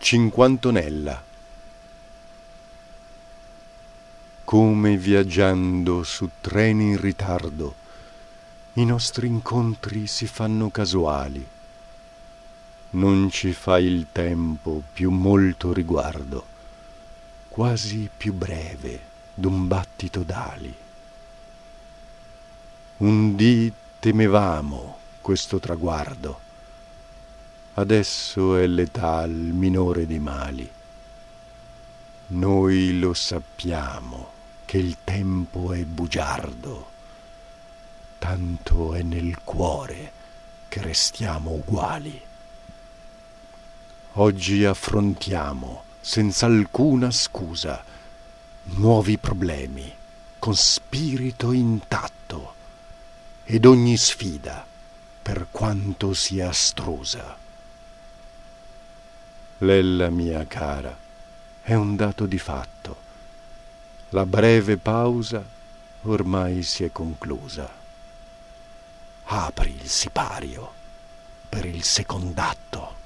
Cinquantonella. Come viaggiando su treni in ritardo, i nostri incontri si fanno casuali. Non ci fa il tempo più molto riguardo, quasi più breve d'un battito d'ali. Un dì temevamo questo traguardo, adesso è l'età il minore dei mali. Noi lo sappiamo che il tempo è bugiardo, tanto è nel cuore che restiamo uguali. Oggi affrontiamo senza alcuna scusa nuovi problemi con spirito intatto ed ogni sfida, per quanto sia astrusa. Lella mia cara, è un dato di fatto. La breve pausa ormai si è conclusa. Apri il sipario per il secondatto.